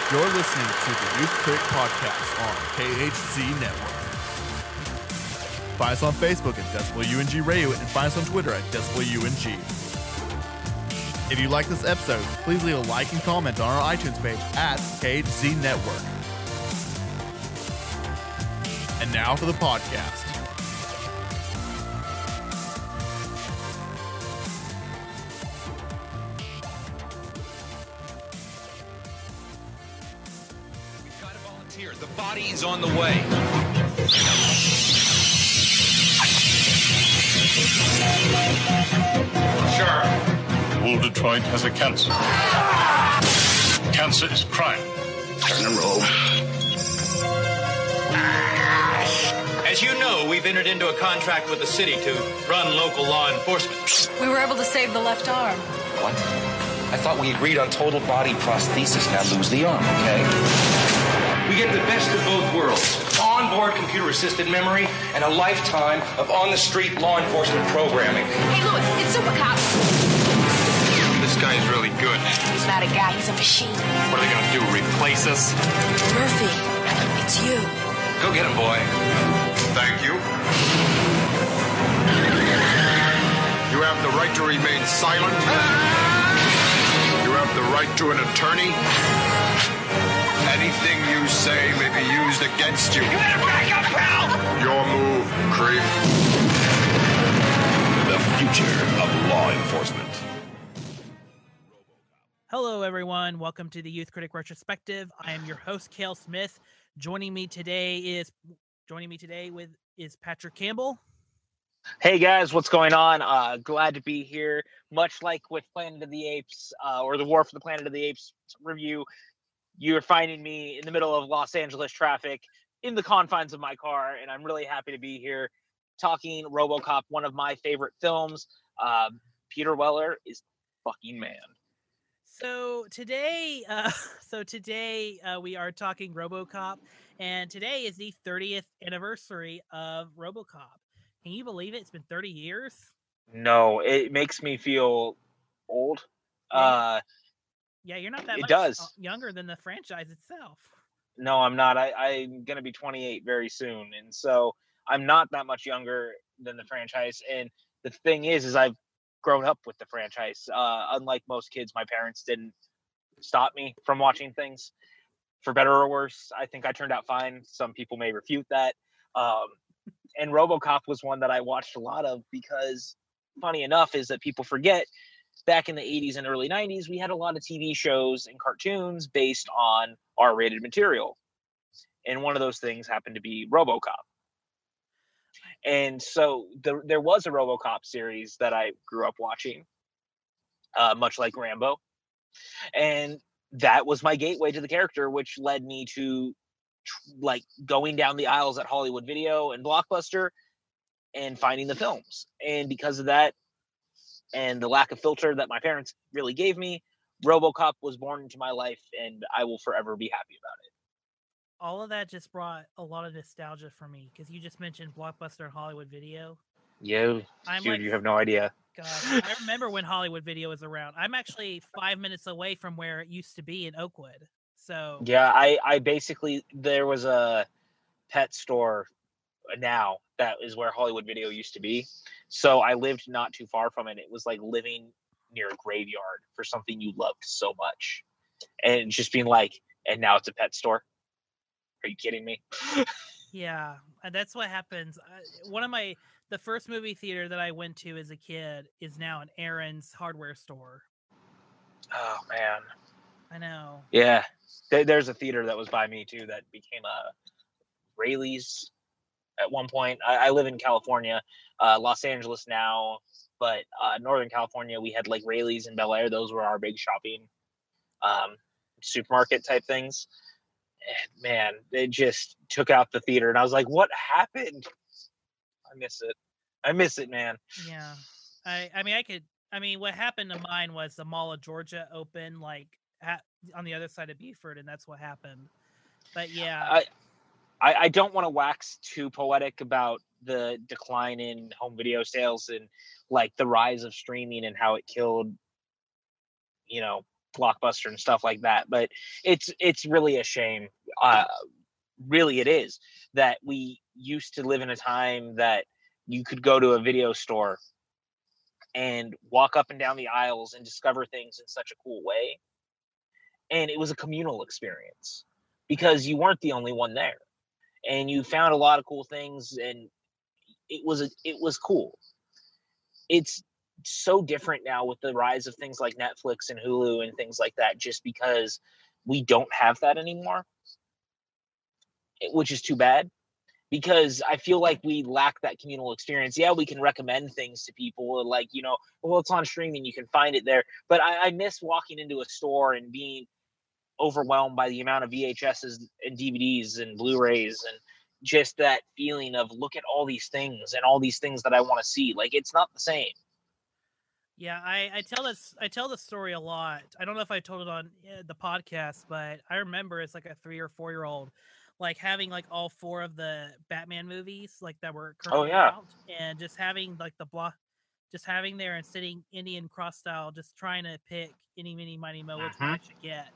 You're listening to the Youth Critic Podcast on KHZ Network. Find us on Facebook at Decibel UNG Radio and find us on Twitter at Decibel UNG. If you like this episode, please leave a like and comment on our iTunes page at KHZ Network. And now for the podcast. We've got a volunteer. The body is on the way. Sure. Wounded Troy has a cancer. Cancer is crime. Turn and roll. As you know, we've entered into a contract with the city to run local law enforcement. We were able to save the left arm. What? I thought we agreed on total body prosthesis. Now lose the arm, okay? We get the best of both worlds. Onboard computer-assisted memory and a lifetime of on-the-street law enforcement programming. Hey, Louis, it's Super Cop. This guy is really good. He's not a guy, he's a machine. What are they going to do, replace us? Murphy, it's you. Go get him, boy. Thank you. You have the right to remain silent. You have the right to an attorney. Anything you say may be used against you. You better back up, pal! Your move, creep. The future of law enforcement. Hello, everyone. Welcome to the Youth Critic Retrospective. I am your host, Cale Smith. Joining me today is Patrick Campbell. Hey guys, what's going on? Glad to be here. Much like with Planet of the Apes, or the War for the Planet of the Apes review, you're finding me in the middle of Los Angeles traffic in the confines of my car, and I'm really happy to be here talking RoboCop, one of my favorite films. Peter Weller is fucking man. So today we are talking RoboCop, and today is the 30th anniversary of RoboCop. Can you believe it? It's been 30 years. No, it makes me feel old. Yeah, you're not that It much does. younger than the franchise itself. No, I'm not. I'm going to be 28 very soon. And so I'm not that much younger than the franchise. And the thing is I've grown up with the franchise. Unlike most kids, my parents didn't stop me from watching things, for better or worse. I think I turned out fine. Some people may refute that. And RoboCop was one that I watched a lot of because, funny enough, is that people forget back in the 80s and early 90s, we had a lot of TV shows and cartoons based on R-rated material. And one of those things happened to be RoboCop. And so there was a RoboCop series that I grew up watching, much like Rambo. And that was my gateway to the character, which led me to like going down the aisles at Hollywood Video and Blockbuster and finding the films. And because of that, and the lack of filter that my parents really gave me, RoboCop was born into my life, and I will forever be happy about it. All of that just brought a lot of nostalgia for me because you just mentioned Blockbuster and Hollywood Video. Yeah, dude, you have no idea. God, I remember when Hollywood Video was around. I'm actually 5 minutes away from where it used to be in Oakwood. So yeah, I basically, there was a pet store now that is where Hollywood Video used to be. So I lived not too far from it. It was like living near a graveyard for something you loved so much. And just being like, and now it's a pet store? Are you kidding me? yeah, and that's what happens. The first movie theater that I went to as a kid is now an Aaron's hardware store. Oh, man. I know. Yeah. There's a theater that was by me, too, that became a Rayleigh's at one point. I live in California, Los Angeles now, but Northern California, we had like Rayleigh's and Bel Air. Those were our big shopping supermarket type things. And man, they just took out the theater, and I was like, what happened? I miss it, man. Yeah. What happened to mine was the Mall of Georgia opened like on the other side of Beaufort, and that's what happened. But yeah. I don't want to wax too poetic about the decline in home video sales and like the rise of streaming and how it killed, Blockbuster and stuff like that. But it's really a shame. Really, it is that we used to live in a time that you could go to a video store and walk up and down the aisles and discover things in such a cool way. And it was a communal experience because you weren't the only one there, and you found a lot of cool things, and it was cool. It's so different now with the rise of things like Netflix and Hulu and things like that, just because we don't have that anymore, which is too bad. Because I feel like we lack that communal experience. Yeah, we can recommend things to people, like, well, it's on streaming, you can find it there. But I miss walking into a store and being overwhelmed by the amount of VHSs and DVDs and Blu-rays, and just that feeling of, look at all these things and all these things that I want to see. Like, it's not the same. Yeah, I tell this story a lot. I don't know if I told it on the podcast, but I remember as like a 3 or 4 year old, like having like all 4 of the Batman movies like that were currently out, and just having like just having there and sitting Indian cross style, just trying to pick any, mini, mighty, mo, which one I should get.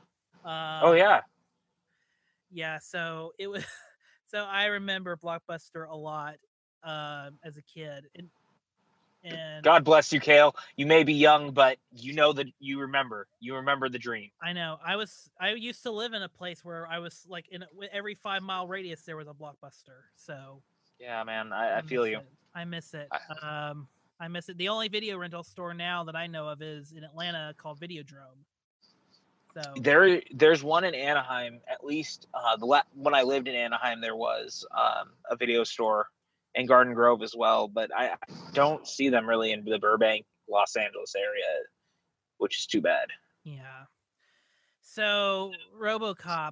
Yeah. So it was. So I remember Blockbuster a lot as a kid, and God bless you, Cale. You may be young, but you know that you remember the dream. I know. I used to live in a place where I was like every 5 mile radius there was a Blockbuster. So yeah, man, I feel you. I miss it. I miss it. The only video rental store now that I know of is in Atlanta called Videodrome. So there's one in Anaheim. At least when I lived in Anaheim, there was a video store. And Garden Grove as well, but I don't see them really in the Burbank, Los Angeles area, which is too bad. Yeah. So RoboCop.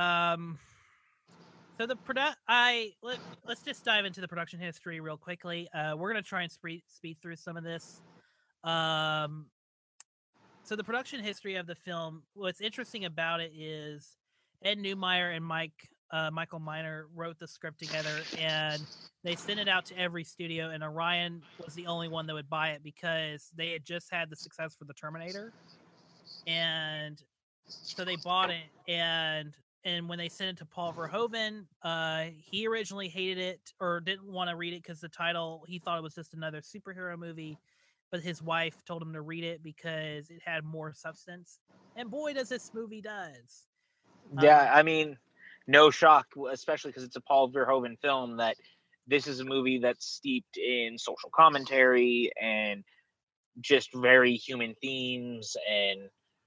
So let's just dive into the production history real quickly. We're gonna try and speed through some of this. So the production history of the film. What's interesting about it is Ed Neumeyer and Michael Miner wrote the script together, and they sent it out to every studio, and Orion was the only one that would buy it because they had just had the success for the Terminator. And so they bought it, and when they sent it to Paul Verhoeven, he originally hated it or didn't want to read it because the title, he thought it was just another superhero movie, but his wife told him to read it because it had more substance. And boy, does this movie does. Yeah, I mean, no shock, especially because it's a Paul Verhoeven film, that this is a movie that's steeped in social commentary and just very human themes, and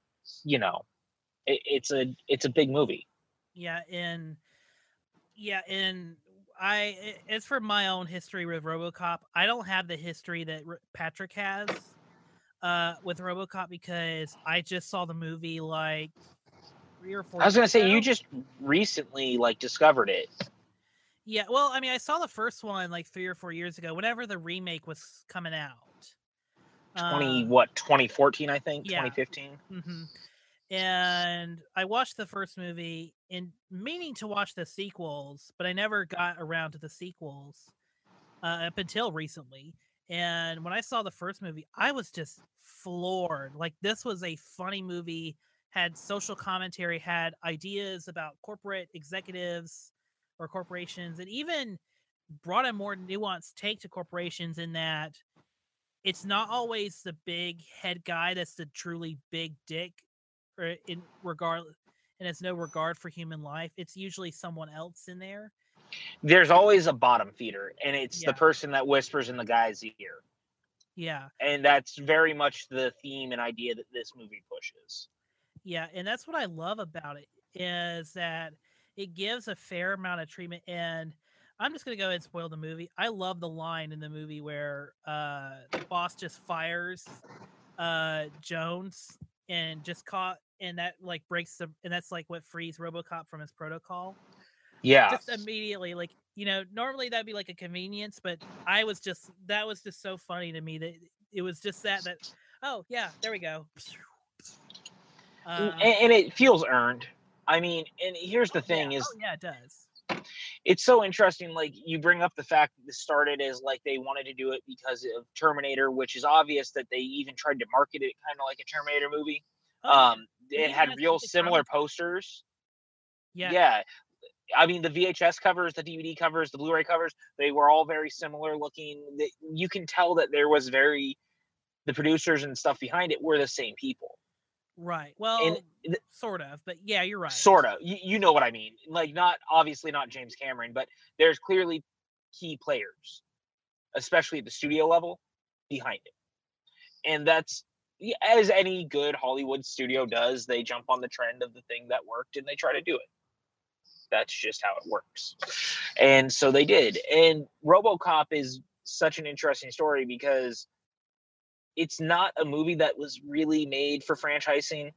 it's a big movie. Yeah, and as for my own history with RoboCop, I don't have the history that Patrick has with RoboCop because I just saw the movie like 3 or 4 I was going to years say, ago. you just recently discovered it. Yeah, well, I mean, I saw the first one like 3 or 4 years ago, whenever the remake was coming out. 2014, I think, yeah. 2015. Mm-hmm. And I watched the first movie and meaning to watch the sequels, but I never got around to the sequels up until recently. And when I saw the first movie, I was just floored. Like, this was a funny movie, had social commentary, had ideas about corporate executives or corporations, and even brought a more nuanced take to corporations in that it's not always the big head guy that's the truly big dick, or in regard, and has no regard for human life. It's usually someone else in there. There's always a bottom feeder, and it's the person that whispers in the guy's ear. Yeah. And that's very much the theme and idea that this movie pushes. Yeah, and that's what I love about it, is that it gives a fair amount of treatment. And I'm just going to go ahead and spoil the movie. I love the line in the movie where the boss just fires Jones and just caught, and that breaks and that's what frees RoboCop from his protocol. Yeah. Just immediately, normally that'd be like a convenience, but that was just so funny to me that it was just that, oh yeah, there we go. And it feels earned. I mean, and here's the thing is... Oh, yeah, it does. It's so interesting, you bring up the fact that this started as, they wanted to do it because of Terminator, which is obvious that they even tried to market it kind of like a Terminator movie. It had Yes, real with the similar comic. posters. Yeah. Yeah. I mean, the VHS covers, the DVD covers, the Blu-ray covers, they were all very similar looking. You can tell that there was the producers and stuff behind it were the same people. Right. And Well, sort of, but yeah, you're right. sort of. You know what I mean. Like, obviously not James Cameron, but there's clearly key players, especially at the studio level, behind it. And that's, as any good Hollywood studio does, they jump on the trend of the thing that worked and they try to do it. That's just how it works. And so they did. And RoboCop is such an interesting story because it's not a movie that was really made for franchising,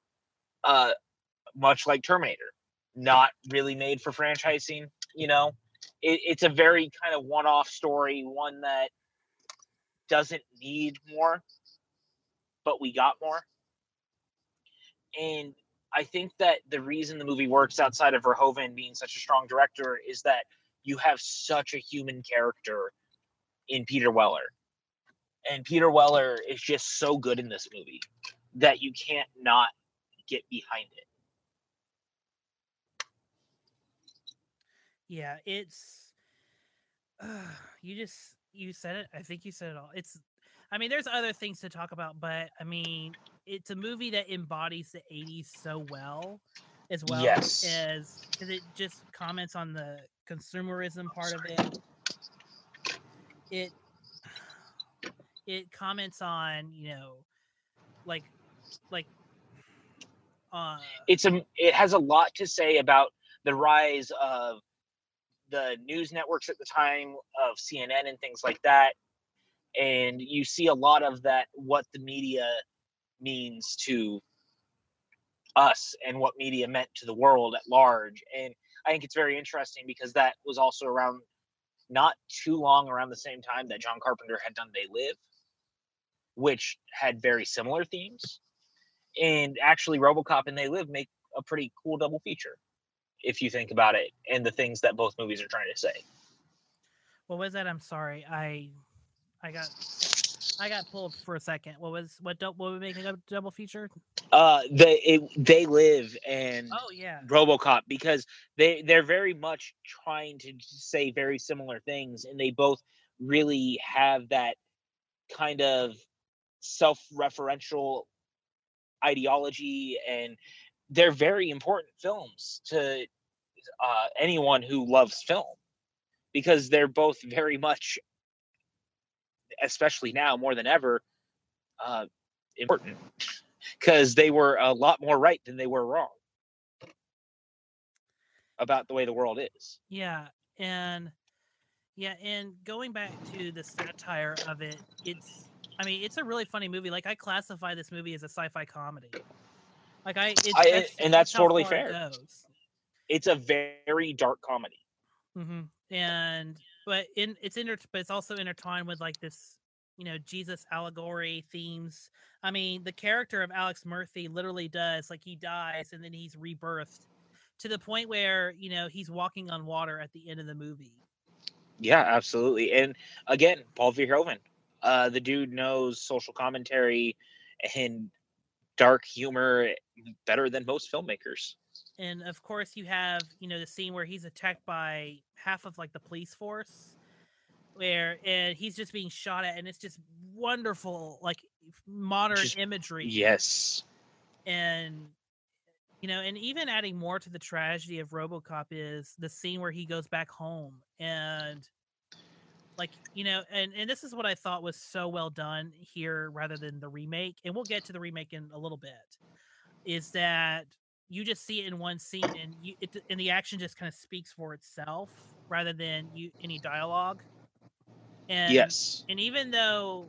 much like Terminator. Not really made for franchising, you know? It's a very kind of one-off story, one that doesn't need more, but we got more. And I think that the reason the movie works outside of Verhoeven being such a strong director is that you have such a human character in Peter Weller. And Peter Weller is just so good in this movie that you can't not get behind it. Yeah, it's you said it. I think you said it all. I mean, there's other things to talk about, but I mean, it's a movie that embodies the 80s so well, as well Yes. as because it just comments on the consumerism part of it. It comments on, like it has a lot to say about the rise of the news networks at the time, of CNN and things like that. And you see a lot of that, what the media means to us and what media meant to the world at large. And I think it's very interesting because that was also around not too long around the same time that John Carpenter had done They Live, which had very similar themes. And actually RoboCop and They Live make a pretty cool double feature, if you think about it, and the things that both movies are trying to say. What was that? I'm sorry. I got pulled for a second. What would make a double feature? They Live and yeah, RoboCop, because they're very much trying to say very similar things, and they both really have that kind of self-referential ideology, and they're very important films to anyone who loves film, because they're both very much, especially now more than ever, important, because they were a lot more right than they were wrong about the way the world is. Yeah, and going back to the satire of it, it's a really funny movie. Like, I classify this movie as a sci-fi comedy. Like, that's totally how fair. It goes. It's a very dark comedy. Mm-hmm. But it's also intertwined with like this, Jesus allegory themes. I mean, the character of Alex Murphy literally does, like, he dies and then he's rebirthed to the point where, he's walking on water at the end of the movie. Yeah, absolutely. And again, Paul Verhoeven, the dude knows social commentary and dark humor better than most filmmakers. And of course you have, the scene where he's attacked by half of like the police force, and he's just being shot at, and it's just wonderful, like, modern imagery. Yes. And and even adding more to the tragedy of RoboCop is the scene where he goes back home, and like, and this is what I thought was so well done here rather than the remake, and we'll get to the remake in a little bit, is that you just see it in one scene, and the action just kind of speaks for itself rather than any dialogue. And yes. And even though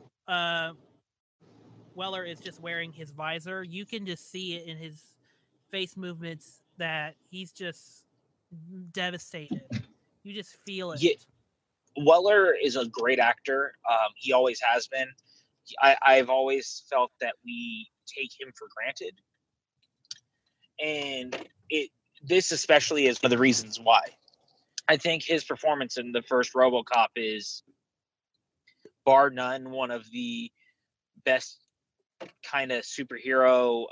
Weller is just wearing his visor, you can just see it in his face movements that he's just devastated. You just feel it. Yeah. Weller is a great actor. He always has been. I've always felt that we take him for granted. And this especially is one of the reasons why. I think his performance in the first RoboCop is, bar none, one of the best kind of superhero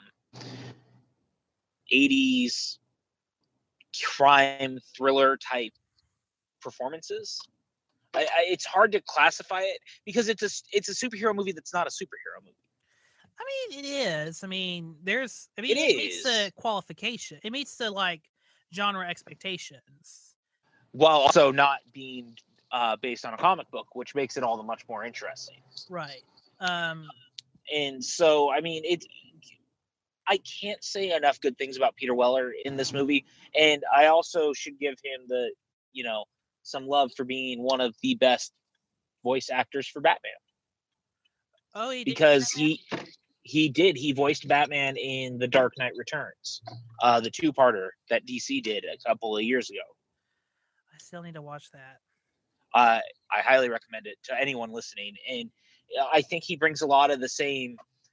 80s crime thriller type performances. It's hard to classify it because it's a superhero movie that's not a superhero movie. I mean, it is. I mean, it meets the is. qualification. It meets the like genre expectations. While also not being based on a comic book, which makes it all the much more interesting. Right. And so, I mean, I can't say enough good things about Peter Weller in this movie. And I also should give him some love for being one of the best voice actors for Batman. Oh, he did. Because he voiced Batman in The Dark Knight Returns, the two-parter that DC did a couple of years ago. I still need to watch that. I highly recommend it to anyone listening. And I think he brings a lot of the same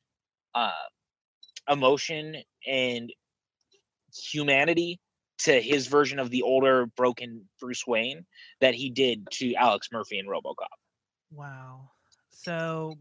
emotion and humanity to his version of the older, broken Bruce Wayne that he did to Alex Murphy in RoboCop. Wow. So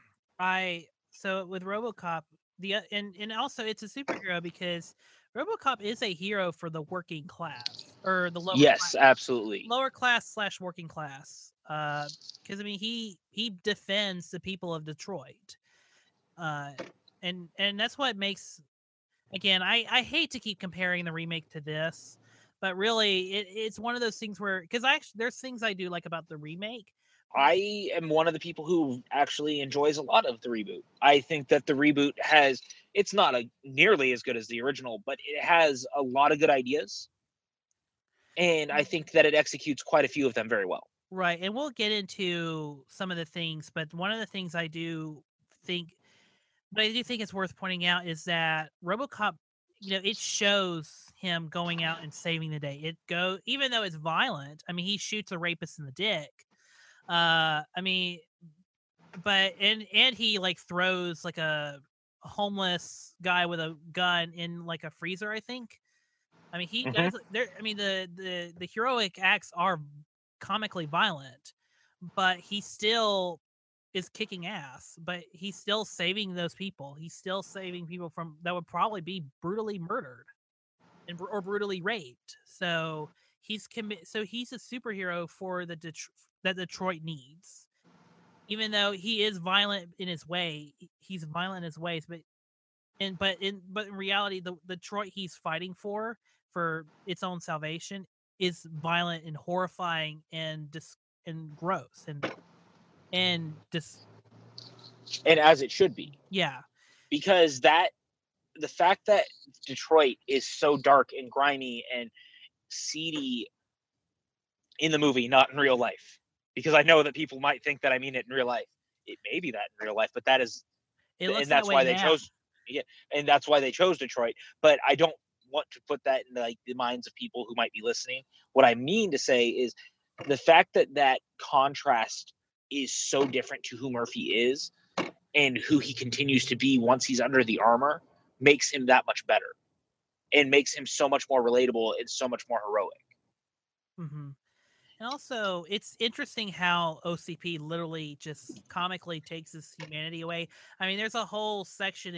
with RoboCop, and also it's a superhero because RoboCop is a hero for the working class or the lower. Yes, class, absolutely. Lower class / working class. Because I mean, he defends the people of Detroit. And that's what makes. Again, I hate to keep comparing the remake to this, but really, it's one of those things where because there's things I do like about the remake. I am one of the people who actually enjoys a lot of the reboot. I think that the reboot it's not nearly as good as the original, but it has a lot of good ideas. And I think that it executes quite a few of them very well. Right. And we'll get into some of the things, but one of the things I do think it's worth pointing out is that RoboCop, it shows him going out and saving the day. Even though it's violent, I mean, he shoots a rapist in the dick. I mean, but and he like throws like a homeless guy with a gun in like a freezer, I think. I mean, he does. I mean, the heroic acts are comically violent, but he still is kicking ass. But he's still saving those people. He's still saving people from that would probably be brutally murdered or brutally raped. So he's he's a superhero for that Detroit needs. Even though he is violent in his way, he's violent in his ways. But in reality, the Detroit he's fighting for its own salvation is violent and horrifying and gross and as it should be. Yeah, because the fact that Detroit is so dark and grimy and seedy in the movie, not in real life, because I know that people might think that I mean it in real life. It may be that in real life, but that is, and that's why they chose. Yeah, and that's why they chose Detroit. But I don't want to put that in like the minds of people who might be listening. What I mean to say is the fact that contrast is so different to who Murphy is and who he continues to be once he's under the armor makes him that much better and makes him so much more relatable and so much more heroic. Mm-hmm. And also, it's interesting how OCP literally just comically takes his humanity away. I mean, there's a whole section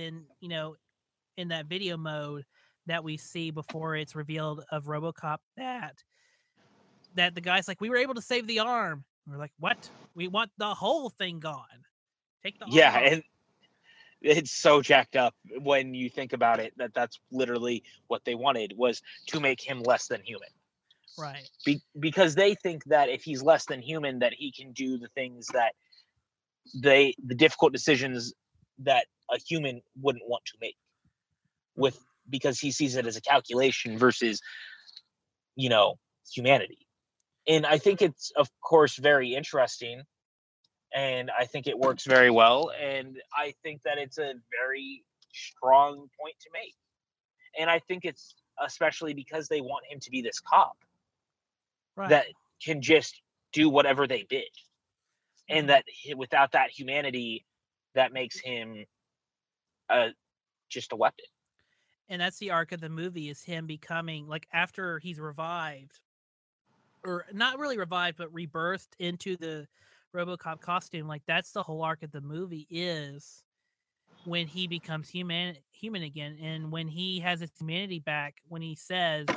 in that video mode that we see before it's revealed of RoboCop that the guy's like, we were able to save the arm. We're like, what? We want the whole thing gone. Take the arm off. And it's so jacked up when you think about it that's literally what they wanted was to make him less than human. Right. Because they think that if he's less than human, that he can do the things that the difficult decisions that a human wouldn't want to make because he sees it as a calculation versus, humanity. And I think it's, of course, very interesting. And I think it works very well. And I think that it's a very strong point to make. And I think it's especially because they want him to be this cop. Right. That can just do whatever they bid. And that without that humanity, that makes him just a weapon. And that's the arc of the movie is him becoming, like, after he's revived, or not really revived, but rebirthed into the RoboCop costume. Like, that's the whole arc of the movie is when he becomes human again, and when he has his humanity back, when he says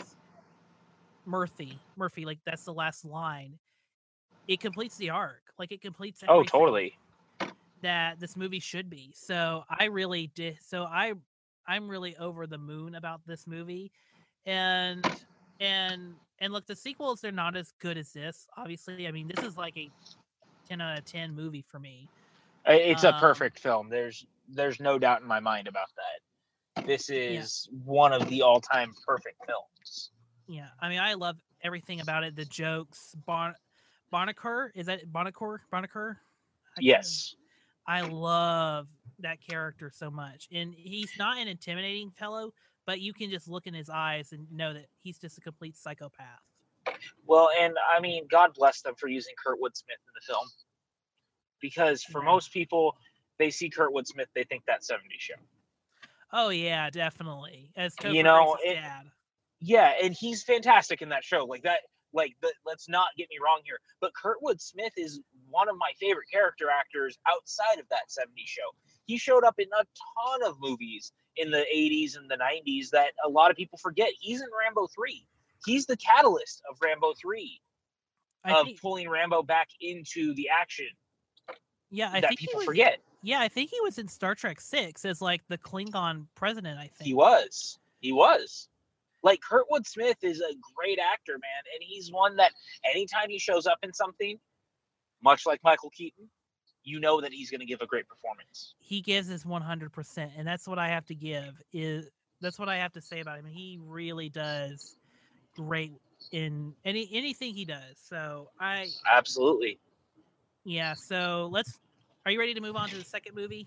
Murphy, like that's the last line, it completes the arc. Like it completes everything totally. that this movie should be. So I really did. So I'm really over the moon about this movie, and look, the sequels, they're not as good as this. Obviously, I mean, this is like a 10 out of 10 movie for me. It's a perfect film. There's no doubt in my mind about that. This is one of the all-time perfect films. Yeah, I mean, I love everything about it. The jokes, Bonneker, is that Bonneker? Yes. I love that character so much, and he's not an intimidating fellow, but you can just look in his eyes and know that he's just a complete psychopath. Well, and I mean, God bless them for using Kurtwood Smith in the film, because for most people, they see Kurtwood Smith, they think that 70s show. Oh yeah, definitely. As Topher Grace's dad. Yeah, and he's fantastic in that show. Let's not get me wrong here, but Kurtwood Smith is one of my favorite character actors outside of that 70s show. He showed up in a ton of movies in the 80s and the 90s that a lot of people forget. He's in Rambo 3. He's the catalyst of Rambo 3, pulling Rambo back into the action. Yeah, I think people forget. Yeah, I think he was in Star Trek 6 as like the Klingon president, I think. He was. Like, Kurtwood Smith is a great actor, man, and he's one that anytime he shows up in something, much like Michael Keaton, you know that he's going to give a great performance. He gives his 100%, and that's what I have to give. That's what I have to say about him. He really does great in anything he does. So absolutely. Yeah. So are you ready to move on to the second movie?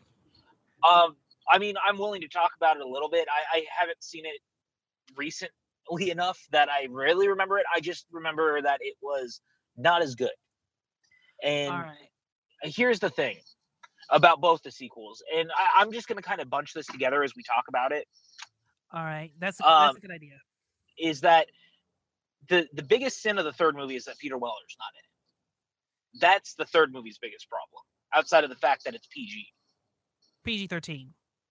I mean, I'm willing to talk about it a little bit. I haven't seen it recently enough that I really remember it. I just remember that it was not as good. And all right, here's the thing about both the sequels, and I'm just going to kind of bunch this together as we talk about it. All right, that's a good idea. Is that the biggest sin of the third movie is that Peter Weller's not in it. That's the third movie's biggest problem, outside of the fact that it's PG-13.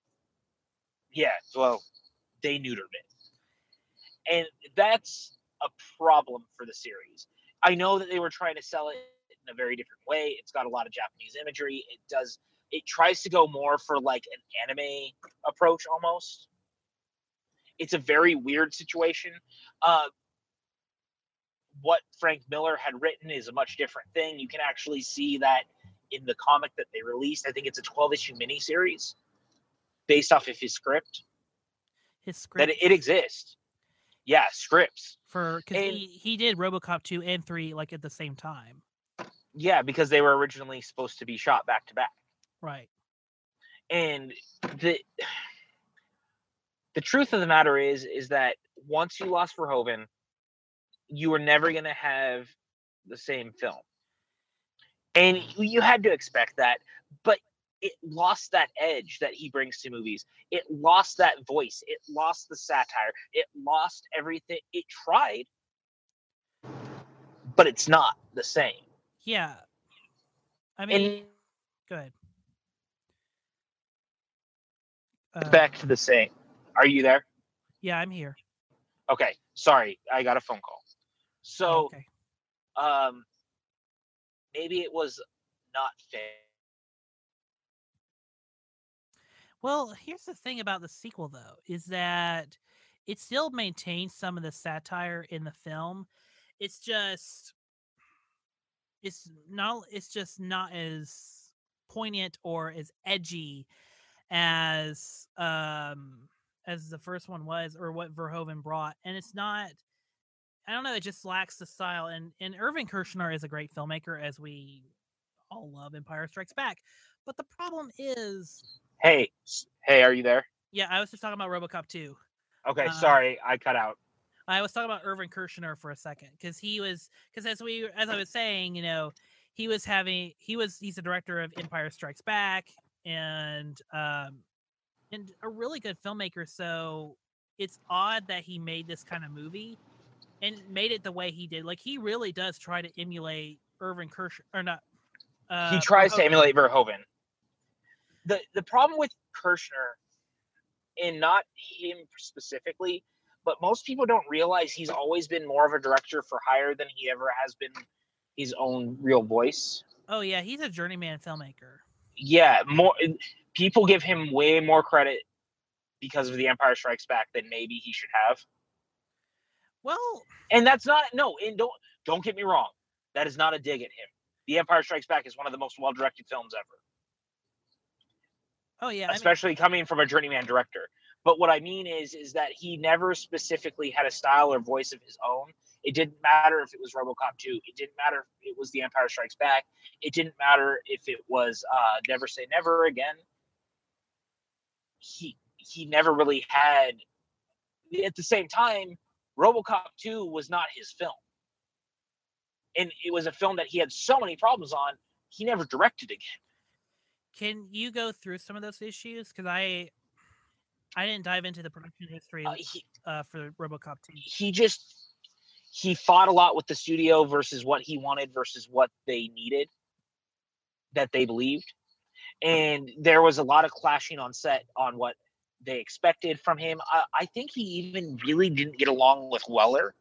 Yeah, well, they neutered it. And that's a problem for the series. I know that they were trying to sell it in a very different way. It's got a lot of Japanese imagery. It tries to go more for like an anime approach almost. It's a very weird situation. What Frank Miller had written is a much different thing. You can actually see that in the comic that they released. I think it's a 12-issue miniseries based off of his script. That it exists. Yeah, scripts. Because he did RoboCop 2 and 3 like at the same time. Yeah, because they were originally supposed to be shot back to back. Right. And the truth of the matter is that once you lost Verhoeven, you were never going to have the same film. And you had to expect that, but it lost that edge that he brings to movies. It lost that voice. It lost the satire. It lost everything. It tried, but it's not the same. Yeah. I mean, go ahead. Back to the same. Are you there? Yeah, I'm here. Okay. Sorry, I got a phone call. So, okay. Maybe it was not fair. Well, here's the thing about the sequel, though, is that it still maintains some of the satire in the film. It's just not as poignant or as edgy as the first one was, or what Verhoeven brought. And it's not, I don't know, it just lacks the style. And Irving Kershner is a great filmmaker, as we all love Empire Strikes Back. But the problem is... Hey, are you there? Yeah, I was just talking about RoboCop 2. Okay, sorry, I cut out. I was talking about Irving Kershner for a second, because as I was saying, you know, he's the director of Empire Strikes Back and a really good filmmaker. So it's odd that he made this kind of movie and made it the way he did. Like, he really does try to emulate Irving Kershner, or not. He tries to emulate Verhoeven. the problem with Kirshner, and not him specifically, but most people don't realize he's always been more of a director for hire than he ever has been his own real voice. Oh yeah, he's a journeyman filmmaker. Yeah, more people give him way more credit because of The Empire Strikes Back than maybe he should have. Well, and that's not and don't get me wrong, that is not a dig at him. The Empire Strikes Back is one of the most well-directed films ever. Oh yeah, especially coming from a journeyman director. But what I mean is that he never specifically had a style or voice of his own. It didn't matter if it was RoboCop 2. It didn't matter if it was The Empire Strikes Back. It didn't matter if it was Never Say Never Again. He never really had. At the same time, RoboCop 2 was not his film. And it was a film that he had so many problems on, he never directed again. Can you go through some of those issues? Because I didn't dive into the production history for RoboCop 2. He fought a lot with the studio versus what he wanted versus what they needed, that they believed. And there was a lot of clashing on set on what they expected from him. I think he even really didn't get along with Weller.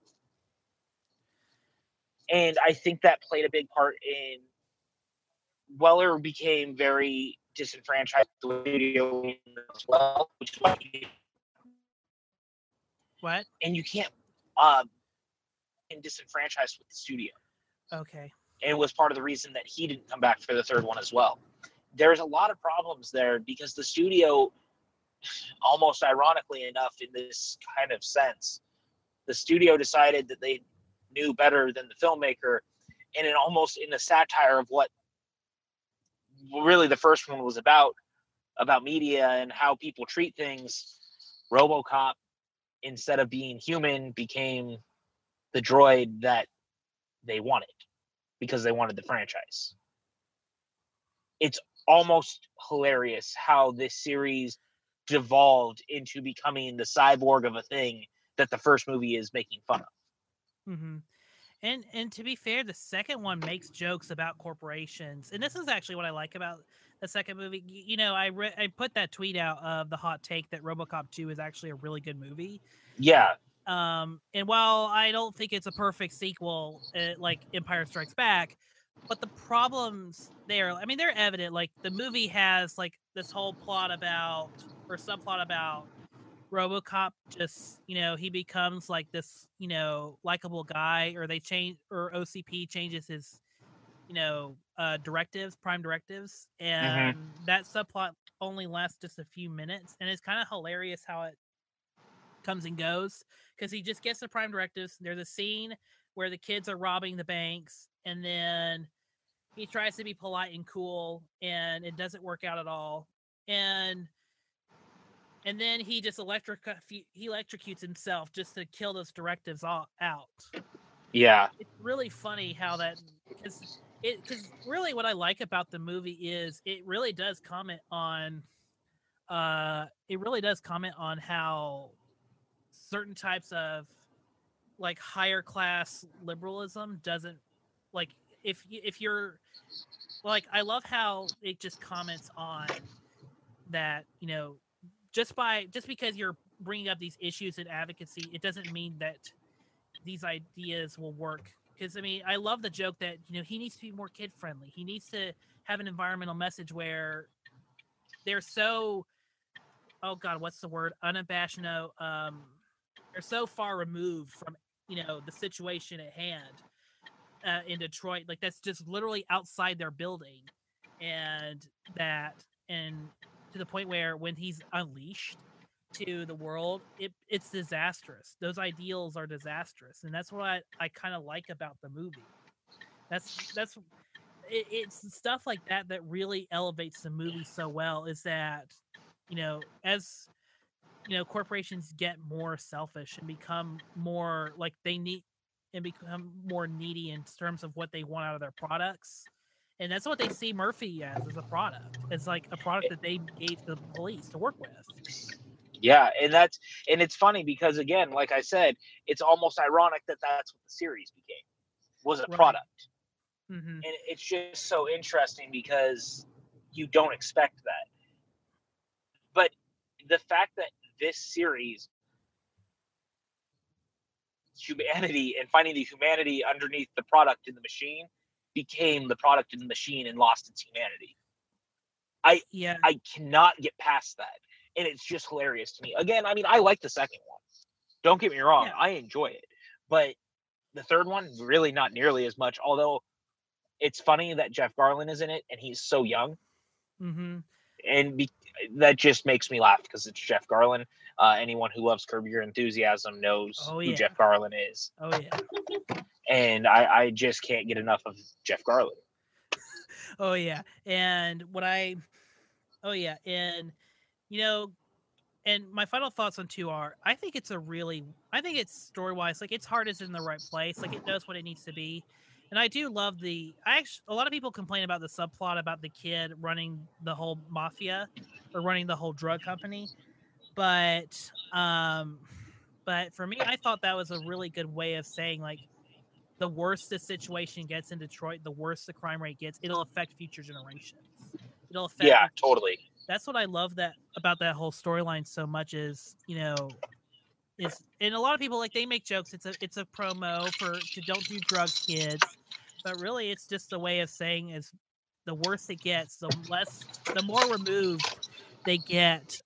And I think that played a big part in Weller became very disenfranchised with the studio as well, which is why What? And you can't disenfranchised with the studio. Okay. And it was part of the reason that he didn't come back for the third one as well. There's a lot of problems there because the studio, almost ironically enough, in this kind of sense, the studio decided that they knew better than the filmmaker, and it almost in a satire of what really the first one was about media and how people treat things. RoboCop, instead of being human, became the droid that they wanted because they wanted the franchise. It's almost hilarious how this series devolved into becoming the cyborg of a thing that the first movie is making fun of. Mm-hmm. And to be fair, the second one makes jokes about corporations, and this is actually what I like about the second movie. You know, I put that tweet out of the hot take that RoboCop 2 is actually a really good movie. Yeah. And while I don't think it's a perfect sequel, like Empire Strikes Back, but the problems there, I mean, they're evident. Like the movie has like this whole plot about, or subplot about, RoboCop just, you know, he becomes like this, you know, likable guy, or they change, or OCP changes his, you know, prime directives, and that subplot only lasts just a few minutes, and it's kind of hilarious how it comes and goes, because he just gets the prime directives. There's a scene where the kids are robbing the banks, and then he tries to be polite and cool, and it doesn't work out at all, and then he just electrocutes himself just to kill those directives all out. Yeah. It's really funny how that, because really what I like about the movie is it really does comment on how certain types of like higher class liberalism doesn't, like, if you're like, I love how it just comments on that, you know, just because you're bringing up these issues in advocacy, it doesn't mean that these ideas will work. Because, I mean, I love the joke that, you know, he needs to be more kid friendly. He needs to have an environmental message where they're so, oh God, what's the word? Unabashed. They're so far removed from, you know, the situation at hand in Detroit. Like, that's just literally outside their building. And to the point where when he's unleashed to the world, it's disastrous. Those ideals are disastrous, and that's what I kind of like about the movie. It's stuff like that really elevates the movie so well. Is that, you know, as you know, corporations get more selfish and become more like they need, and become more needy in terms of what they want out of their products. And that's what they see Murphy as a product. It's like a product that they gave the police to work with. Yeah, and it's funny because, again, like I said, it's almost ironic that that's what the series became, was a product. Mm-hmm. And it's just so interesting because you don't expect that. the fact that this series, humanity and finding the humanity underneath the product in the machine, became the product in the machine and lost its humanity. I cannot get past that, and it's just hilarious to me. Again, I mean, I like the second one. Don't get me wrong, I enjoy it, but the third one really not nearly as much. Although it's funny that Jeff Garlin is in it, and he's so young, and that just makes me laugh because it's Jeff Garlin. Anyone who loves Curb Your Enthusiasm knows who Jeff Garlin is. Oh yeah, and I just can't get enough of Jeff Garlin. Oh yeah, and and you know, and my final thoughts on 2 are, I think it's story wise, like its heart is in the right place, like it knows what it needs to be, and I do love a lot of people complain about the subplot about the kid running the whole mafia or running the whole drug company, but for me, I thought that was a really good way of saying, like, the worse the situation gets in Detroit, the worse the crime rate gets, it'll affect future generations. It'll affect. Yeah, totally. That's what I love about that whole storyline so much is, and a lot of people, like, they make jokes. It's a promo to don't do drugs, kids. But really, it's just a way of saying is the worse it gets, the more removed they get.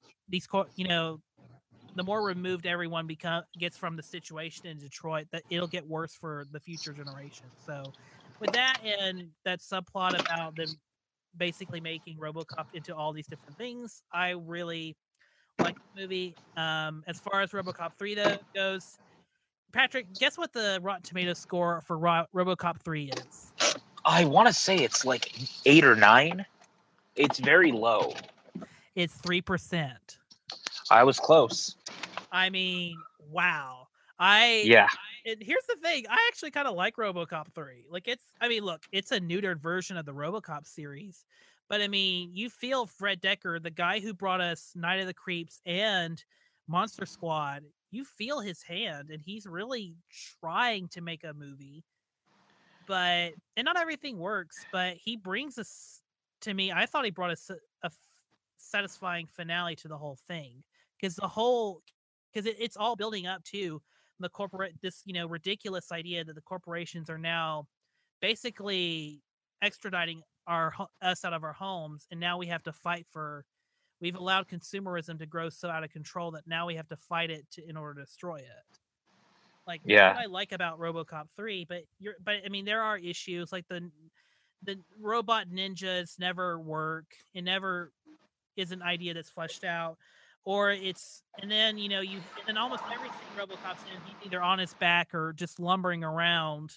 The more removed everyone gets from the situation in Detroit, that it'll get worse for the future generation. So with that and that subplot about them basically making RoboCop into all these different things, I really like the movie. As far as RoboCop 3 goes, Patrick, guess what the Rotten Tomatoes score for RoboCop 3 is? I want to say it's like 8 or 9. It's very low. It's 3%. I was close. I mean, wow. And here's the thing. I actually kind of like RoboCop 3. Like, it's a neutered version of the RoboCop series. But, I mean, you feel Fred Decker, the guy who brought us Night of the Creeps and Monster Squad, you feel his hand, and he's really trying to make a movie. And not everything works, but he brings us, to me, I thought he brought us a satisfying finale to the whole thing. Because it's all building up to the ridiculous idea that the corporations are now basically extraditing us out of our homes, and now we have to fight we've allowed consumerism to grow so out of control that now we have to fight it in order to destroy it. Like, that's what I like about RoboCop 3, but I mean, there are issues like the robot ninjas never work. It never is an idea that's fleshed out. And then almost everything RoboCop's in, he's either on his back or just lumbering around.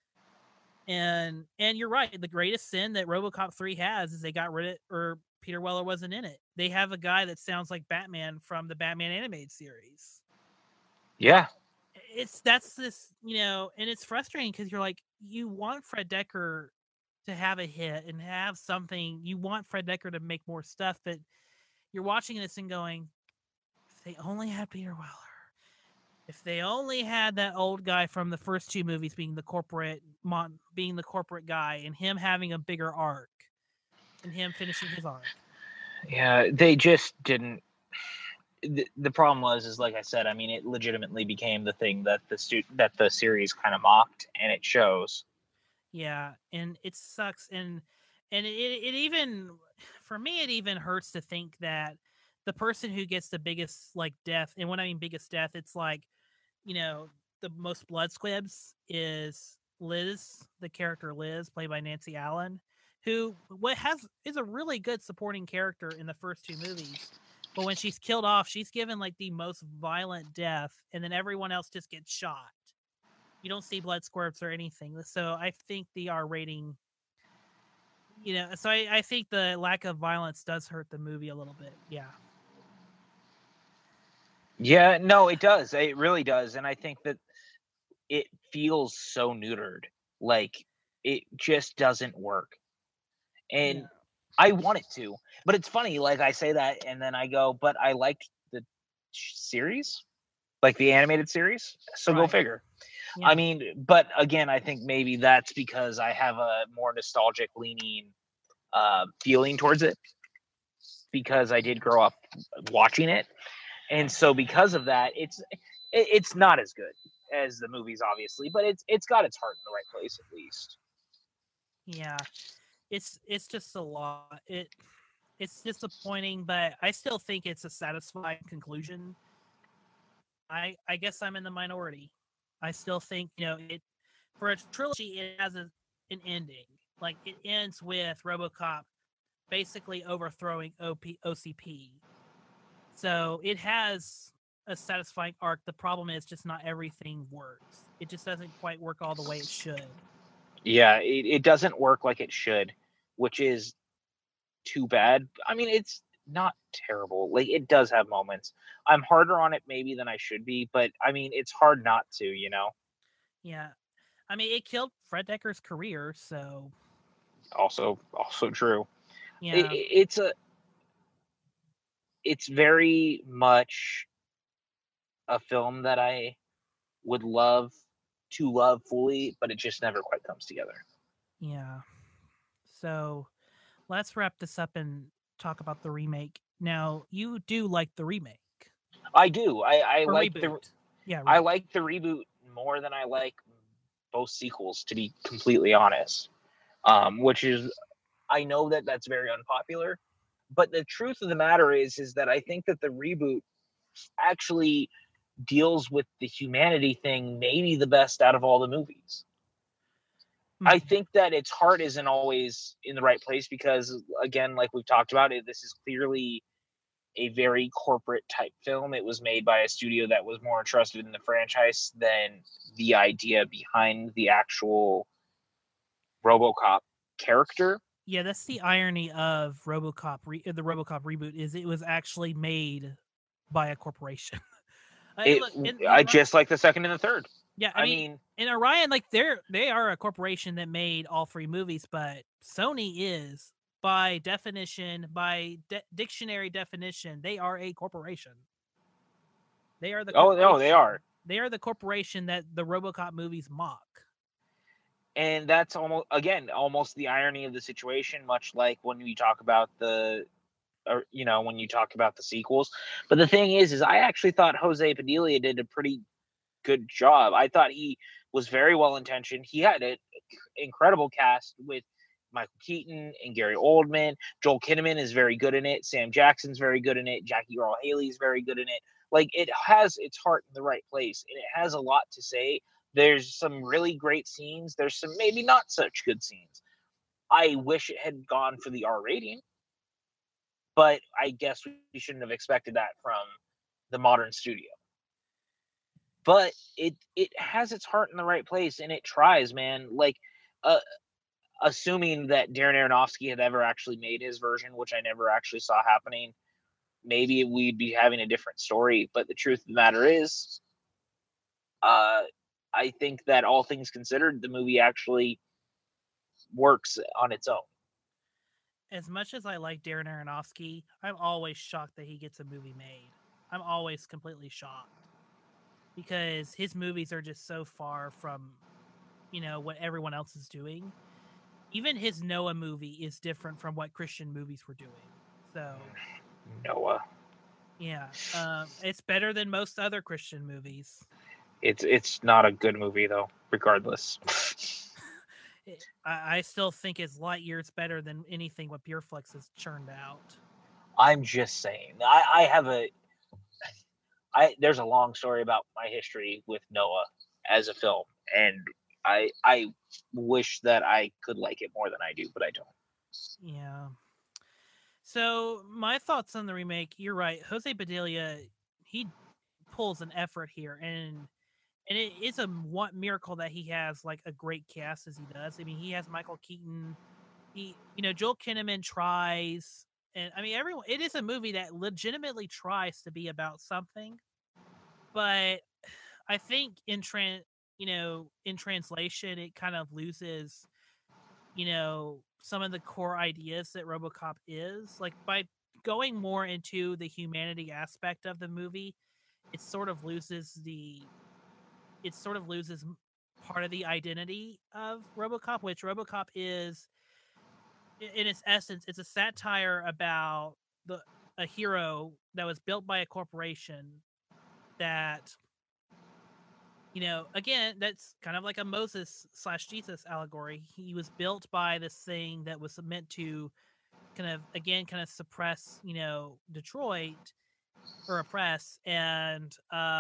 And you're right. The greatest sin that RoboCop 3 has is they got rid of it, or Peter Weller wasn't in it. They have a guy that sounds like Batman from the Batman animated series. Yeah. And it's frustrating because you're like, you want Fred Decker to have a hit and have something. You want Fred Decker to make more stuff, but you're watching this and going, if they only had Peter Weller, if they only had that old guy from the first 2 movies being the corporate guy, and him having a bigger arc, and him finishing his arc. Yeah, they just didn't. The problem was, like I said, I mean, it legitimately became the thing that the series kind of mocked, and it shows. Yeah, and it sucks, and it even, for me, it even hurts to think that the person who gets the biggest, like, death, and when I mean biggest death, it's like, the most blood squibs is Liz, the character Liz, played by Nancy Allen, who is a really good supporting character in the first 2 movies. But when she's killed off, she's given like the most violent death, and then everyone else just gets shot. You don't see blood squirts or anything. So I think the R rating, so I think the lack of violence does hurt the movie a little bit. Yeah. Yeah, no, it does. It really does. And I think that it feels so neutered. Like, it just doesn't work. And I want it to. But it's funny, like, I say that, and then I go, but I liked the series, like the animated series. So Go figure. Yeah. I mean, but again, I think maybe that's because I have a more nostalgic leaning feeling towards it. because I did grow up watching it, and so because of that, it's not as good as the movies, obviously, but it's got its heart in the right place at least. Yeah, it's just a lot. It's disappointing, but I still think it's a satisfying conclusion. I guess I'm in the minority. I still think, it for a trilogy it has an ending. Like it ends with RoboCop basically overthrowing OCP. So it has a satisfying arc. The problem is just not everything works. It just doesn't quite work all the way it should. Yeah, it doesn't work like it should, which is too bad. I mean, it's not terrible. Like, it does have moments. I'm harder on it maybe than I should be, but I mean, it's hard not to, Yeah. I mean, it killed Fred Decker's career, so Also true. yeah. It's very much a film that I would love to love fully, but it just never quite comes together. Yeah. So let's wrap this up and talk about the remake. Now, you do like the remake. I do. I Or like reboot. Reboot. I like the reboot more than I like both sequels, to be completely honest. Which is, I know that that's very unpopular, but the truth of the matter is that I think that the reboot actually deals with the humanity thing maybe the best out of all the movies. I think that its heart isn't always in the right place because, again, like we've talked about, this is clearly a very corporate type film. It was made by a studio that was more interested in the franchise than the idea behind the actual RoboCop character. Yeah, that's the irony of RoboCop. The RoboCop reboot is it was actually made by a corporation. Just like the second and the third. Yeah, I mean, in Orion, like they are a corporation that made all three movies, but Sony is, by definition, dictionary definition, they are a corporation. They are the they are. They are the corporation that the RoboCop movies mock. And that's almost the irony of the situation, much like when we talk about when you talk about the sequels. But the thing is I actually thought Jose Padilla did a pretty good job. I thought he was very well intentioned. He had an incredible cast with Michael Keaton and Gary Oldman. Joel Kinnaman is very good in it. Sam Jackson's very good in it. Jackie Earle Haley is very good in it. Like, it has its heart in the right place, and it has a lot to say. There's some really great scenes. There's some maybe not such good scenes. I wish it had gone for the R rating, but I guess we shouldn't have expected that from the modern studio. But it has its heart in the right place, and it tries, man. Like, assuming that Darren Aronofsky had ever actually made his version, which I never actually saw happening, maybe we'd be having a different story. But the truth of the matter is, I think that all things considered, the movie actually works on its own. As much as I like Darren Aronofsky, I'm always shocked that he gets a movie made. I'm always completely shocked because his movies are just so far from, what everyone else is doing. Even his Noah movie is different from what Christian movies were doing. So Noah. Yeah. It's better than most other Christian movies. It's not a good movie, though, regardless. I still think it's light years better than anything what Pureflix has churned out. I'm just saying. There's a long story about my history with Noah as a film, and I wish that I could like it more than I do, but I don't. Yeah. So my thoughts on the remake, you're right. Jose Padilla, he pulls an effort here, and it is a miracle that he has like a great cast as he does. I mean, he has Michael Keaton. Joel Kinnaman tries, and I mean, everyone. It is a movie that legitimately tries to be about something, but I think in translation, it kind of loses, some of the core ideas that RoboCop is. Like, by going more into the humanity aspect of the movie, it sort of loses part of the identity of RoboCop, which RoboCop is, in its essence, it's a satire about a hero that was built by a corporation that, you know, again, that's kind of like a Moses / Jesus allegory. He was built by this thing that was meant to kind of suppress, you know, Detroit, or oppress, and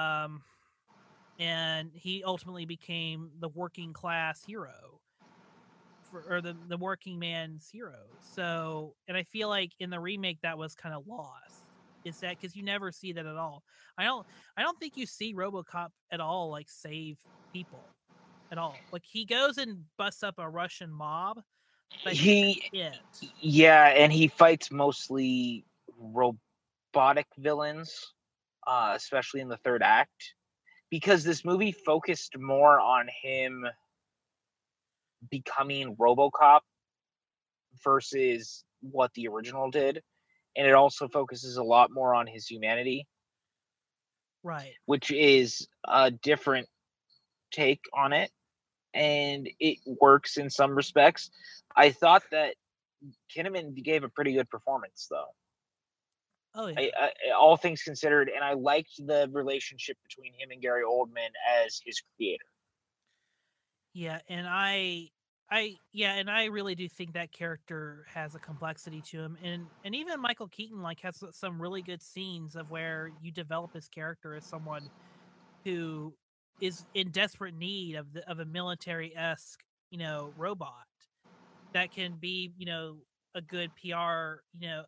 he ultimately became the working class hero, or the working man's hero. So, and I feel like in the remake that was kind of lost. Is that because you never see that at all? I don't think you see RoboCop at all like save people at all. Like he goes and busts up a Russian mob, but and he fights mostly robotic villains, especially in the third act, because this movie focused more on him becoming RoboCop versus what the original did, and it also focuses a lot more on his humanity, right? Which is a different take on it, and it works in some respects. I thought that Kinnaman gave a pretty good performance, though. Oh yeah. All things considered, and I liked the relationship between him and Gary Oldman as his creator. Yeah, and I really do think that character has a complexity to him, and even Michael Keaton like has some really good scenes of where you develop his character as someone who is in desperate need of a military-esque, you know, robot that can be, you know, a good PR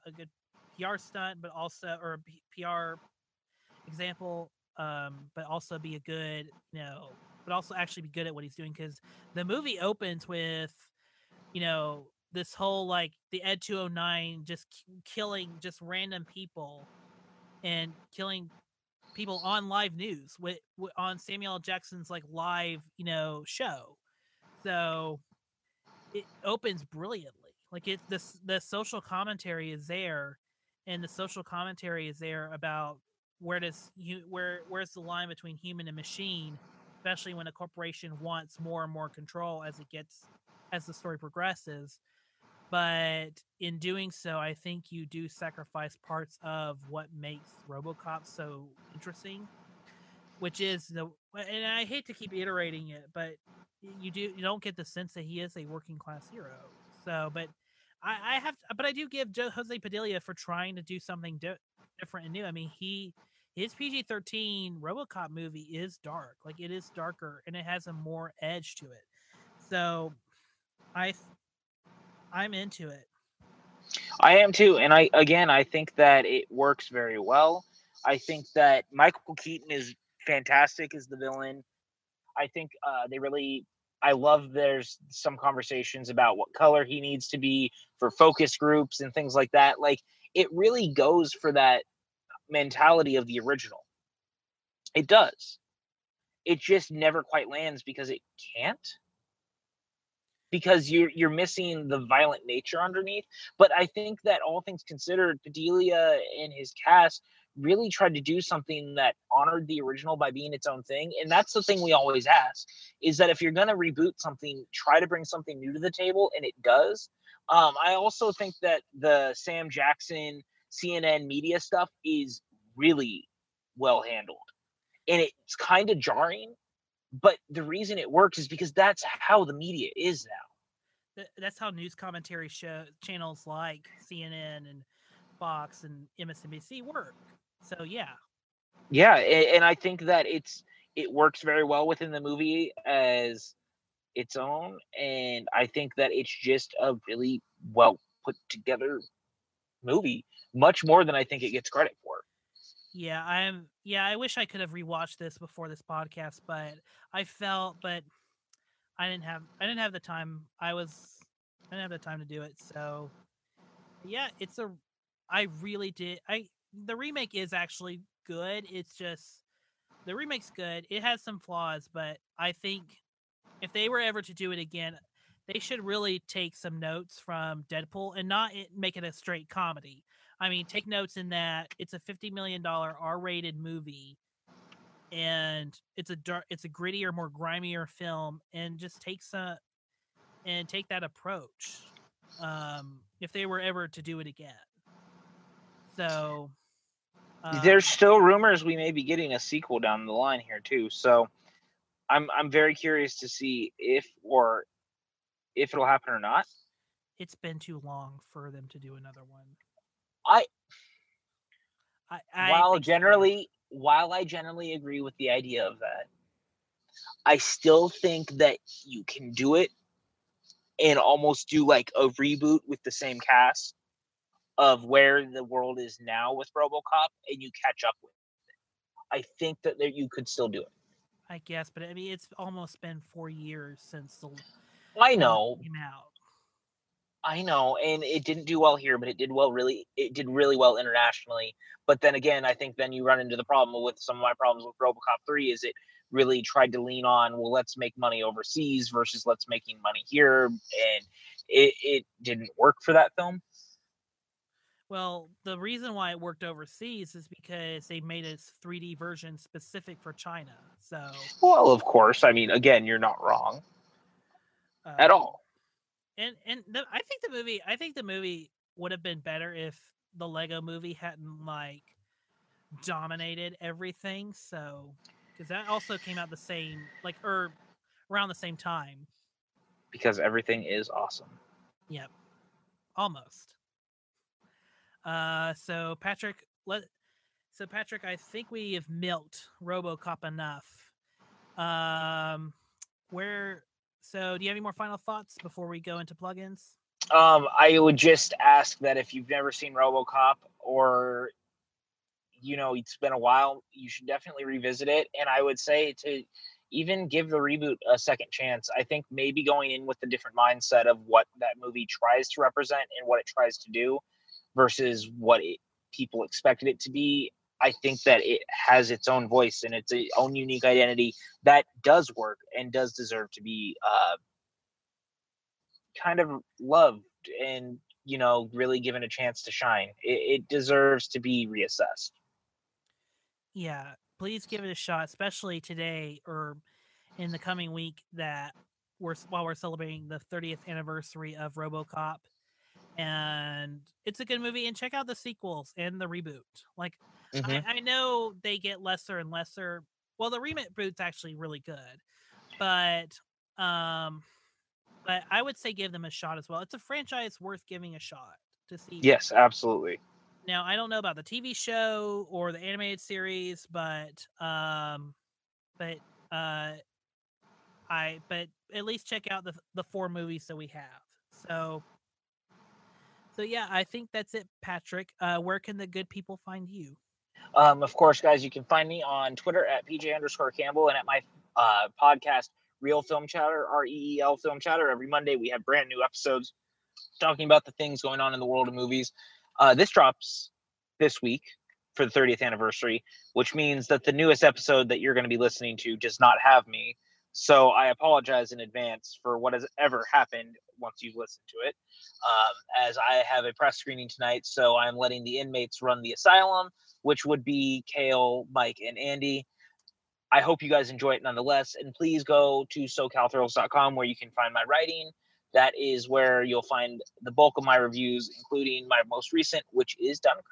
stunt, but also, or a PR example, but also be a good, you know, but also actually be good at what he's doing, because the movie opens with, you know, this whole like the Ed 209 just killing just random people and killing people on live news on Samuel L. Jackson's like live, you know, show. So it opens brilliantly. Like the social commentary is there, and the social commentary is there about where's the line between human and machine, especially when a corporation wants more and more control as the story progresses. But in doing so, I think you do sacrifice parts of what makes RoboCop so interesting, which is and I hate to keep iterating it, but you don't get the sense that he is a working class hero. So, but I do give Jose Padilla for trying to do something different and new. I mean, his PG-13 RoboCop movie is dark, like it is darker, and it has a more edge to it. So, I'm into it. I am too, and I think that it works very well. I think that Michael Keaton is fantastic as the villain. I think I love there's some conversations about what color he needs to be for focus groups and things like that. Like, it really goes for that mentality of the original. It does. It just never quite lands because it can't. Because you're missing the violent nature underneath. But I think that all things considered, Padilla and his cast really tried to do something that honored the original by being its own thing. And that's the thing we always ask, is that if you're going to reboot something, try to bring something new to the table, and it does. I also think that the Sam Jackson CNN media stuff is really well handled. And it's kind of jarring, but the reason it works is because that's how the media is now. That's how news commentary channels like CNN and Fox and MSNBC work. So yeah, and I think that it works very well within the movie as its own, and I think that it's just a really well put together movie, much more than I think it gets credit for. Yeah, I wish I could have rewatched this before this podcast, but I didn't have the time. I didn't have the time to do it. So yeah, I really did. The remake is actually good. It's just the remake's good. It has some flaws, but I think if they were ever to do it again, they should really take some notes from Deadpool and not make it a straight comedy. I mean, take notes in that it's a $50 million R-rated movie, and it's a grittier, more grimier film, and just take that approach. If they were ever to do it again, So There's still rumors we may be getting a sequel down the line here too. So I'm very curious to see if it'll happen or not. it's been too long for them to do another one. I while think I generally agree with the idea of that, I still think that you can do it and almost do like a reboot with the same cast of where the world is now with RoboCop, and you catch up with it. I think that you could still do it. I guess, but I mean, it's almost been 4 years since the I know. came out. I know, and it didn't do well here, but it did really well internationally. But then again, I think then you run into the problem with some of my problems with RoboCop 3 is it really tried to lean on, well, let's make money overseas versus let's making money here, and it didn't work for that film. Well, the reason why it worked overseas is because they made a 3D version specific for China. So, well, of course, I mean, again, you're not wrong at all. And I think the movie would have been better if the Lego Movie hadn't like dominated everything. So, because that also came out the same around the same time. Because everything is awesome. Yep, almost. So Patrick, I think we have milked RoboCop enough. So do you have any more final thoughts before we go into plugins? I would just ask that if you've never seen RoboCop or it's been a while, you should definitely revisit it. And I would say to even give the reboot a second chance. I think maybe going in with a different mindset of what that movie tries to represent and what it tries to do versus what people expected it to be. I think that it has its own voice and its own unique identity that does work and does deserve to be kind of loved and, really given a chance to shine. It deserves to be reassessed. Yeah, please give it a shot, especially today or in the coming week while we're celebrating the 30th anniversary of RoboCop. And it's a good movie, and check out the sequels and the reboot. Like, I know they get lesser and lesser. Well, the reboot's actually really good, but I would say give them a shot as well. It's a franchise worth giving a shot to see. Yes, absolutely. Now, I don't know about the TV show or the animated series, but at least check out the 4 movies that we have. So yeah, I think that's it, Patrick. Where can the good people find you? Of course, guys, you can find me on Twitter at PJ_Campbell and at my podcast, Real Film Chatter, REEL Film Chatter. Every Monday, we have brand new episodes talking about the things going on in the world of movies. This drops this week for the 30th anniversary, which means that the newest episode that you're going to be listening to does not have me. So I apologize in advance for what has ever happened once you've listened to it, as I have a press screening tonight. So I'm letting the inmates run the asylum, which would be Kale, Mike, and Andy. I hope you guys enjoy it nonetheless. And please go to SoCalThrills.com where you can find my writing. That is where you'll find the bulk of my reviews, including my most recent, which is Dunkirk.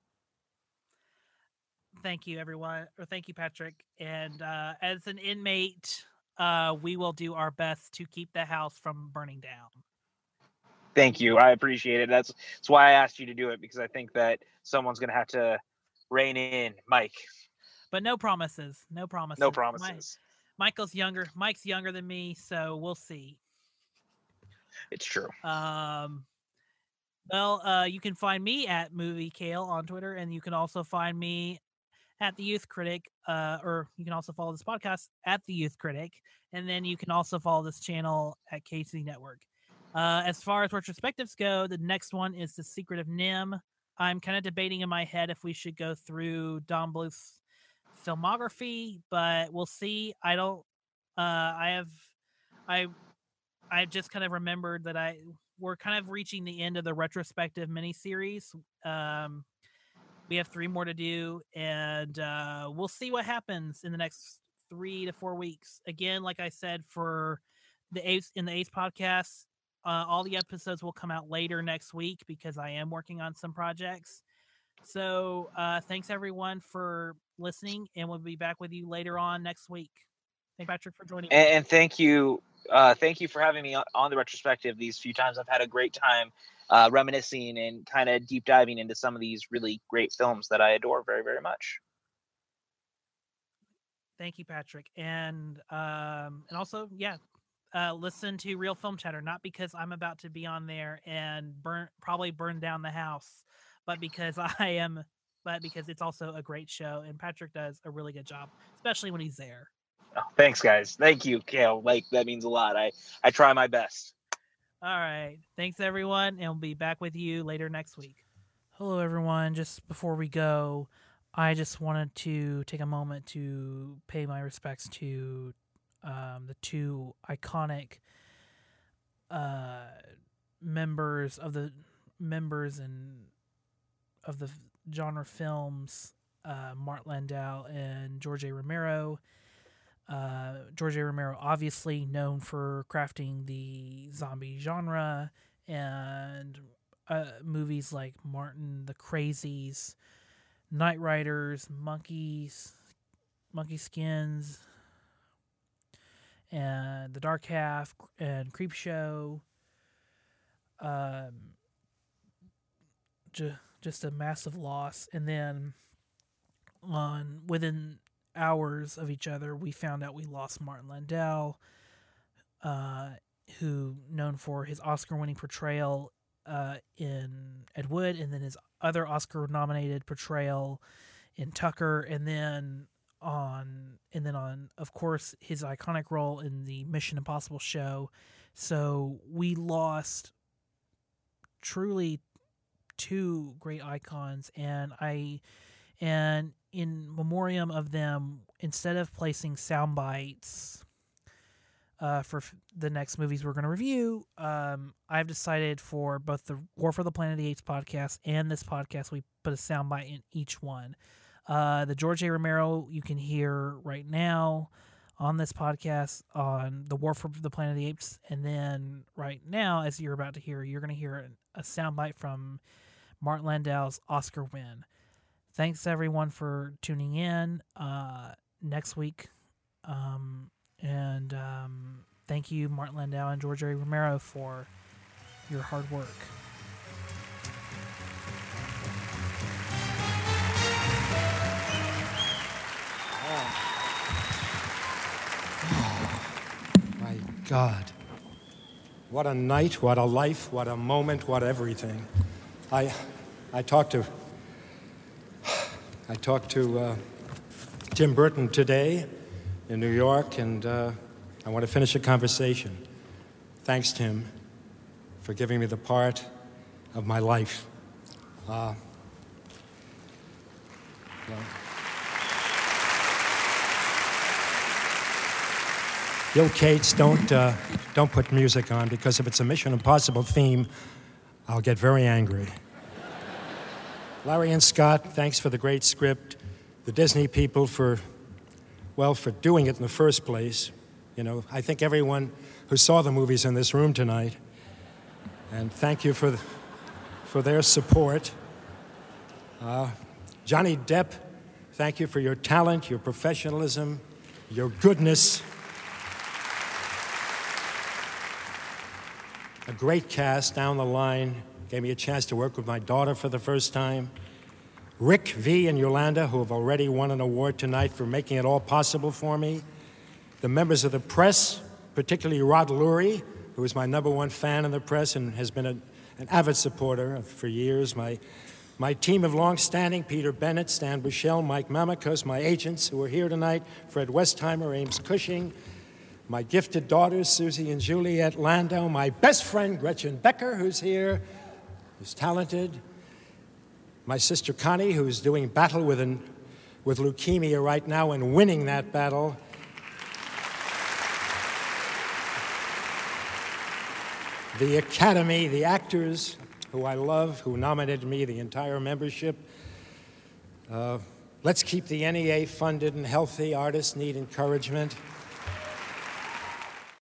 Thank you, everyone. Or thank you, Patrick. And as an inmate, we will do our best to keep the house from burning down. Thank you. I appreciate it. That's why I asked you to do it, because I think that someone's going to have to rein in Mike. But no promises. No promises. No promises. Michael's younger. Mike's younger than me, so we'll see. It's true. You can find me at Movie Kale on Twitter, and you can also find me at The Youth Critic, or you can also follow this podcast at The Youth Critic, and then you can also follow this channel at KC Network. As far as retrospectives go, the next one is The Secret of NIMH. I'm kind of debating in my head if we should go through Don Bluth's filmography, but we'll see. I've just kind of remembered that we're kind of reaching the end of the retrospective miniseries. We have 3 more to do, and we'll see what happens in the next 3 to 4 weeks. Again, like I said, for the Ace podcast, all the episodes will come out later next week because I am working on some projects. So thanks everyone for listening, and we'll be back with you later on next week. Thank Patrick for joining. And thank you for having me on the retrospective these few times. I've had a great time reminiscing and kind of deep diving into some of these really great films that I adore very, very much. Thank you, Patrick, and also, listen to Real Film Chatter, not because I'm about to be on there and probably burn down the house, but because it's also a great show, and Patrick does a really good job, especially when he's there. Oh, thanks, guys. Thank you, Kale. That means a lot. I try my best. All right. Thanks, everyone, and we'll be back with you later next week. Hello, everyone. Just before we go, I just wanted to take a moment to pay my respects to the two iconic members of the genre films, Mark Landau and George A. Romero. George A. Romero, obviously known for crafting the zombie genre and movies like Martin, The Crazies, Night Riders, Monkey Skins, and The Dark Half, and Creepshow. Just a massive loss. And then within hours of each other, we found out we lost Martin Landau, who known for his Oscar-winning portrayal in Ed Wood, and then his other Oscar-nominated portrayal in Tucker, and then on, of course, his iconic role in the Mission Impossible show. So we lost truly two great icons, and in memoriam of them, instead of placing sound bites for the next movies we're going to review, I've decided for both the War for the Planet of the Apes podcast and this podcast, we put a sound bite in each one. The George A. Romero you can hear right now on this podcast on the War for the Planet of the Apes, and then right now, as you're about to hear, you're going to hear a sound bite from Martin Landau's Oscar win. Thanks everyone for tuning in next week. And thank you, Martin Landau and George A. Romero, for your hard work. Oh, my God. What a night, what a life, what a moment, what everything. I talked to Tim Burton today in New York, and I want to finish a conversation. Thanks, Tim, for giving me the part of my life. Bill Cates, don't put music on, because if it's a Mission Impossible theme, I'll get very angry. Larry and Scott, thanks for the great script. The Disney people for doing it in the first place. You know, I think everyone who saw the movies in this room tonight, and thank you for their support. Johnny Depp, thank you for your talent, your professionalism, your goodness. A great cast down the line. Gave me a chance to work with my daughter for the first time. Rick, V, and Yolanda, who have already won an award tonight for making it all possible for me. The members of the press, particularly Rod Lurie, who is my #1 fan in the press and has been an avid supporter for years. My team of long-standing, Peter Bennett, Stan Bushell, Mike Mamakos, my agents who are here tonight, Fred Westheimer, Ames Cushing, my gifted daughters, Susie and Juliet Landau, my best friend, Gretchen Becker, who's here, who's talented, my sister Connie, who's doing battle with leukemia right now and winning that battle. The Academy, the actors who I love, who nominated me, the entire membership. Let's keep the NEA funded and healthy. Artists need encouragement.